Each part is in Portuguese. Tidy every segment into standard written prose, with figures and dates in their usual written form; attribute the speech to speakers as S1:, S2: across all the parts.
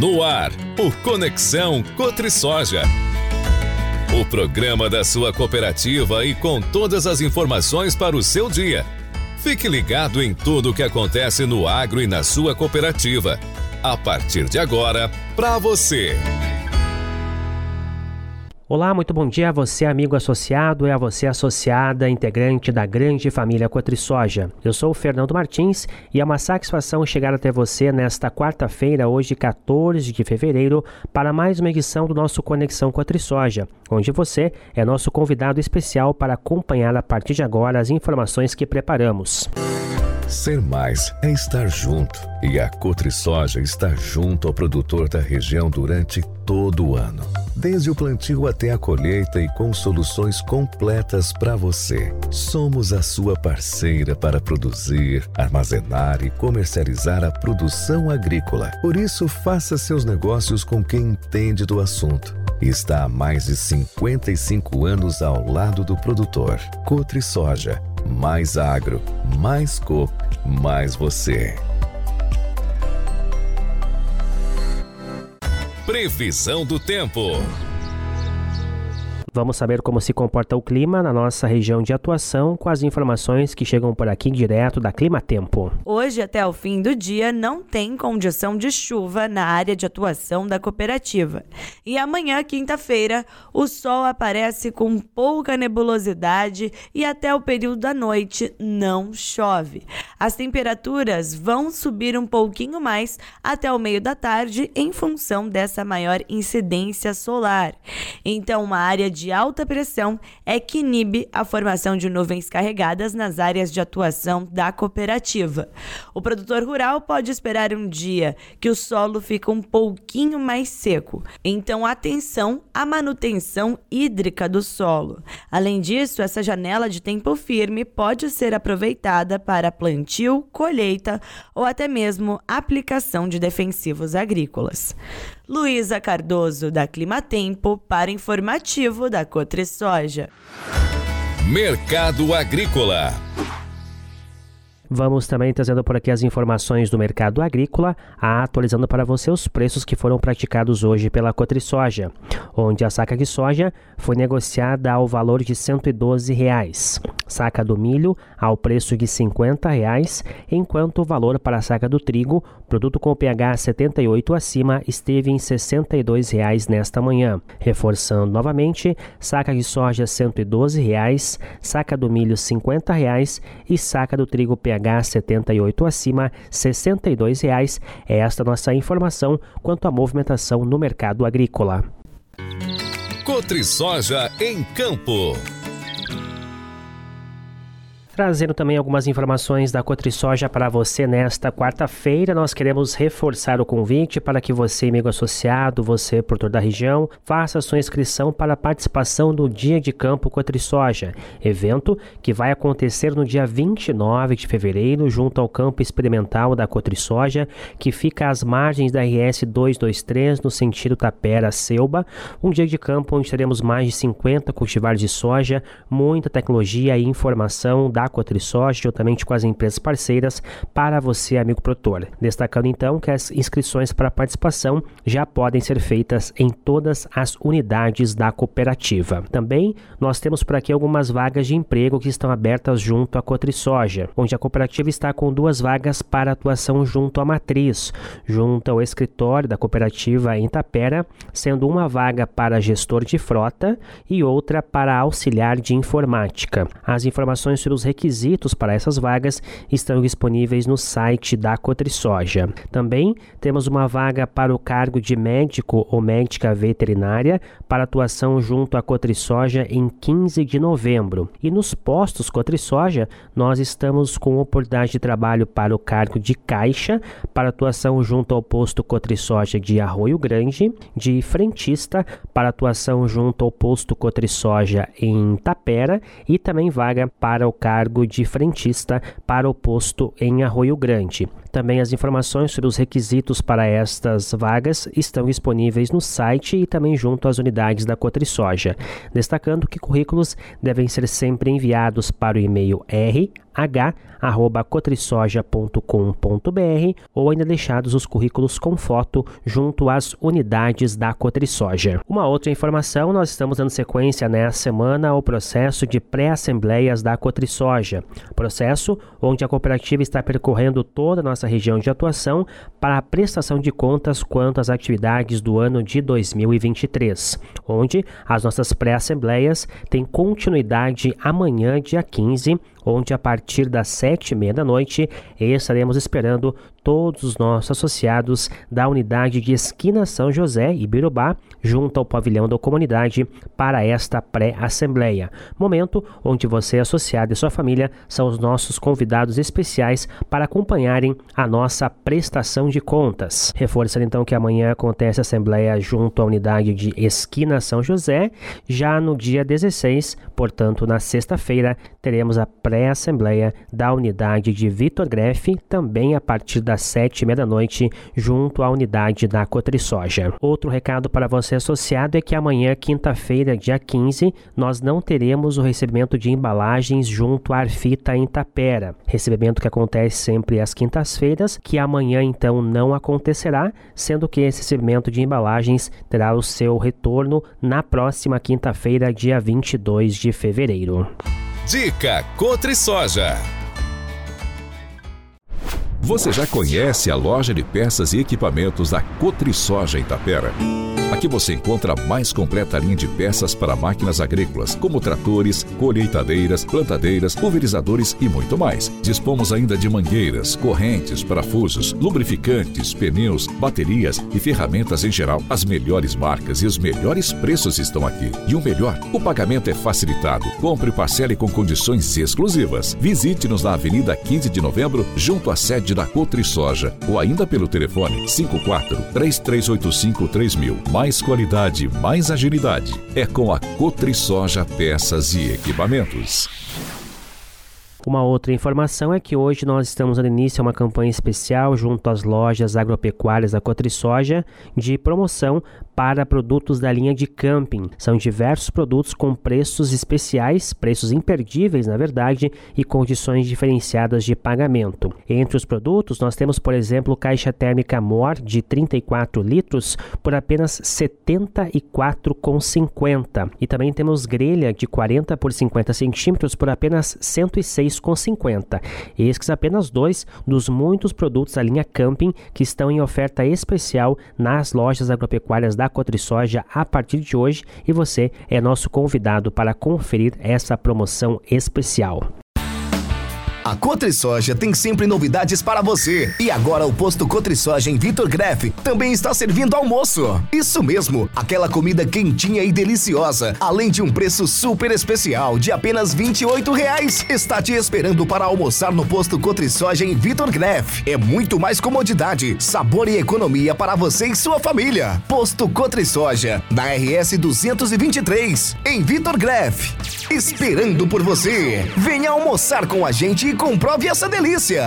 S1: No ar, o Conexão Cotrisoja. O programa da sua cooperativa e com todas as informações para o seu dia. Fique ligado em tudo o que acontece no agro e na sua cooperativa. A partir de agora, para você.
S2: Olá, muito bom dia a você, amigo associado, e a você, associada, integrante da grande família Cotrisoja. Eu sou o Fernando Martins e é uma satisfação chegar até você nesta quarta-feira, hoje 14 de fevereiro, para mais uma edição do nosso Conexão Cotrisoja, onde você é nosso convidado especial para acompanhar a partir de agora as informações que preparamos.
S1: Ser mais é estar junto, e a Cotrisoja está junto ao produtor da região durante todo o ano. Desde o plantio até a colheita e com soluções completas para você. Somos a sua parceira para produzir, armazenar e comercializar a produção agrícola. Por isso, faça seus negócios com quem entende do assunto. Está há mais de 55 anos ao lado do produtor. Cotrisoja. Mais agro, mais coop, mais você. Previsão do tempo.
S2: Vamos saber como se comporta o clima na nossa região de atuação com as informações que chegam por aqui direto da Clima Tempo.
S3: Hoje, até o fim do dia, não tem condição de chuva na área de atuação da cooperativa. E amanhã, quinta-feira, o sol aparece com pouca nebulosidade e até o período da noite não chove. As temperaturas vão subir um pouquinho mais até o meio da tarde em função dessa maior incidência solar. Então, uma área de alta pressão é que inibe a formação de nuvens carregadas nas áreas de atuação da cooperativa. O produtor rural pode esperar um dia que o solo fica um pouquinho mais seco, então atenção à manutenção hídrica do solo. Além disso, essa janela de tempo firme pode ser aproveitada para plantio, colheita ou até mesmo aplicação de defensivos agrícolas. Luísa Cardoso, da Clima Tempo, para informativo da Cotrisoja.
S1: Mercado Agrícola.
S2: Vamos também trazendo por aqui as informações do mercado agrícola, atualizando para você os preços que foram praticados hoje pela Cotrisoja, onde a saca de soja foi negociada ao valor de R$ 112, saca do milho ao preço de R$ 50, enquanto o valor para a saca do trigo, produto com pH 78 acima, esteve em R$ 62 nesta manhã. Reforçando novamente, saca de soja R$ 112, saca do milho R$ 50 e saca do trigo pH 78 acima, R$ 62. É esta nossa informação quanto à movimentação no mercado agrícola.
S1: Cotrisoja em Campo.
S2: Trazendo também algumas informações da Cotrisoja para você nesta quarta-feira, nós queremos reforçar o convite para que você, amigo associado, você, produtor da região, faça sua inscrição para a participação do Dia de Campo Cotrisoja, evento que vai acontecer no dia 29 de fevereiro, junto ao campo experimental da Cotrisoja, que fica às margens da RS 223, no sentido Tapera-Selba, um dia de campo onde teremos mais de 50 cultivares de soja, muita tecnologia e informação da Cotrisoja, juntamente com as empresas parceiras, para você, amigo produtor. Destacando então que as inscrições para a participação já podem ser feitas em todas as unidades da cooperativa. Também nós temos por aqui algumas vagas de emprego que estão abertas junto à Cotrisoja, onde a cooperativa está com 2 vagas para atuação junto à matriz, junto ao escritório da cooperativa em Tapera, sendo uma vaga para gestor de frota e outra para auxiliar de informática. As informações sobre os requisitos para essas vagas estão disponíveis no site da Cotrisoja. Também temos uma vaga para o cargo de médico ou médica veterinária para atuação junto à Cotrisoja em 15 de novembro. E nos postos Cotrisoja, nós estamos com oportunidade de trabalho para o cargo de caixa, para atuação junto ao posto Cotrisoja de Arroio Grande, de frentista para atuação junto ao posto Cotrisoja em Tapera e também vaga para o cargo de frentista para o posto em Arroio Grande. Também as informações sobre os requisitos para estas vagas estão disponíveis no site e também junto às unidades da Cotrisoja, destacando que currículos devem ser sempre enviados para o e-mail rh@cotrisoja.com.br ou ainda deixados os currículos com foto junto às unidades da Cotrisoja. Uma outra informação, nós estamos dando sequência nessa semana ao processo de pré-assembleias da Cotrisoja, processo onde a cooperativa está percorrendo toda a nossa região de atuação para a prestação de contas quanto às atividades do ano de 2023, onde as nossas pré-assembleias têm continuidade amanhã, dia 15, onde a partir das 7h30 da noite estaremos esperando todos os nossos associados da unidade de Esquina São José e Birubá, junto ao pavilhão da comunidade, para esta pré-assembleia. Momento onde você, associado e sua família, são os nossos convidados especiais para acompanharem a nossa prestação de contas. Reforçando então que amanhã acontece a assembleia junto à unidade de Esquina São José. Já no dia 16, portanto na sexta-feira, teremos a pré-assembleia da unidade de Vitor Greff, também a partir das 7h30 da noite, junto à unidade da Cotrisoja. Outro recado para você, associado, é que amanhã, quinta-feira, dia 15, nós não teremos o recebimento de embalagens junto à Arfita em Tapera. Recebimento que acontece sempre às quintas-feiras, que amanhã então não acontecerá, sendo que esse recebimento de embalagens terá o seu retorno na próxima quinta-feira, dia 22 de fevereiro.
S1: Dica Cotrisoja. Você já conhece a loja de peças e equipamentos da Cotrisoja em Tapera? Aqui você encontra a mais completa linha de peças para máquinas agrícolas, como tratores, colheitadeiras, plantadeiras, pulverizadores e muito mais. Dispomos ainda de mangueiras, correntes, parafusos, lubrificantes, pneus, baterias e ferramentas em geral. As melhores marcas e os melhores preços estão aqui. E o melhor, o pagamento é facilitado. Compre e parcele com condições exclusivas. Visite-nos na Avenida 15 de Novembro, junto à sede da Cotrisoja, ou ainda pelo telefone 54-3385-3000. Mais qualidade, mais agilidade. É com a Cotrisoja Peças e Equipamentos.
S2: Uma outra informação é que hoje nós estamos dando início a uma campanha especial junto às lojas agropecuárias da Cotrisoja de promoção para produtos da linha de camping. São diversos produtos com preços especiais, preços imperdíveis na verdade, e condições diferenciadas de pagamento. Entre os produtos nós temos, por exemplo, caixa térmica Mor de 34 litros por apenas R$ 74,50. E também temos grelha de 40 por 50 centímetros por apenas R$ 106,50. Esses apenas dois dos muitos produtos da linha camping que estão em oferta especial nas lojas agropecuárias da Cotrisoja a partir de hoje, e você é nosso convidado para conferir essa promoção especial.
S4: A Cotrisoja tem sempre novidades para você. E agora o posto Cotrisoja em Vitor Greff também está servindo almoço. Isso mesmo, aquela comida quentinha e deliciosa, além de um preço super especial de apenas R$ 28,00. Está te esperando para almoçar no posto Cotrisoja em Vitor Greff. É muito mais comodidade, sabor e economia para você e sua família. Posto Cotrisoja, na RS 223, em Vitor Greff. Esperando por você. Venha almoçar com a gente e comprove essa delícia.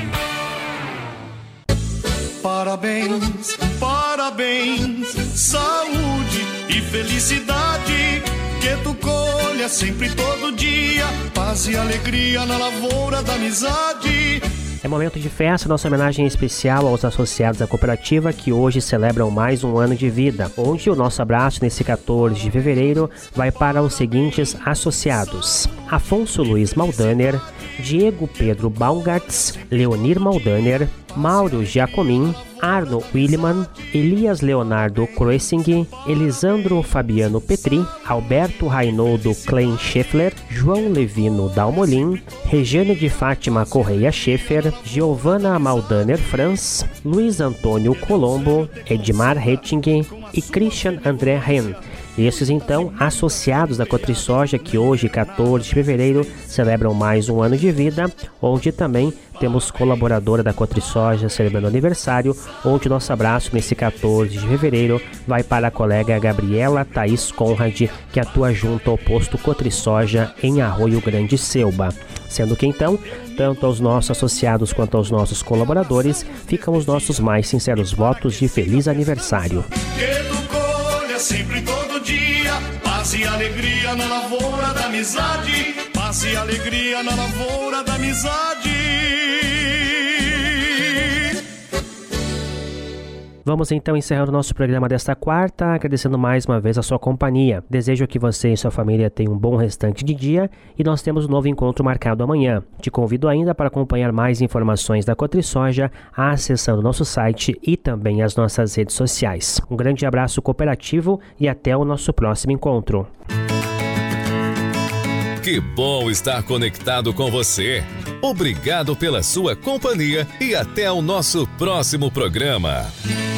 S5: Parabéns, parabéns, saúde e felicidade, que tu colha sempre todo dia, paz e alegria na lavoura da amizade.
S2: É momento de festa, nossa homenagem especial aos associados da cooperativa que hoje celebram mais um ano de vida, onde o nosso abraço nesse 14 de fevereiro vai para os seguintes associados: Afonso Luiz Maldaner, Diego Pedro Baumgartz, Leonir Maldaner, Mauro Giacomin, Arno Williman, Elias Leonardo Kroessing, Elisandro Fabiano Petri, Alberto Rainoldo Klein Scheffler, João Levino Dalmolin, Regiane de Fátima Correia Scheffer, Giovanna Maldaner Franz, Luiz Antônio Colombo, Edmar Hetting e Christian André Ren. Esses então associados da Cotrisoja que hoje, 14 de fevereiro, celebram mais um ano de vida, onde também temos colaboradora da Cotrisoja celebrando aniversário, onde nosso abraço nesse 14 de fevereiro vai para a colega Gabriela Thaís Conrad, que atua junto ao posto Cotrisoja em Arroio Grande Selba. Sendo que então, tanto aos nossos associados quanto aos nossos colaboradores, ficam os nossos mais sinceros votos de feliz aniversário.
S5: Que tu colha sempre todo dia, paz e alegria na lavoura da amizade, paz e alegria na lavoura da amizade.
S2: Vamos então encerrando o nosso programa desta quarta, agradecendo mais uma vez a sua companhia. Desejo que você e sua família tenham um bom restante de dia e nós temos um novo encontro marcado amanhã. Te convido ainda para acompanhar mais informações da Cotrisoja acessando nosso site e também as nossas redes sociais. Um grande abraço cooperativo e até o nosso próximo encontro.
S1: Que bom estar conectado com você. Obrigado pela sua companhia e até o nosso próximo programa.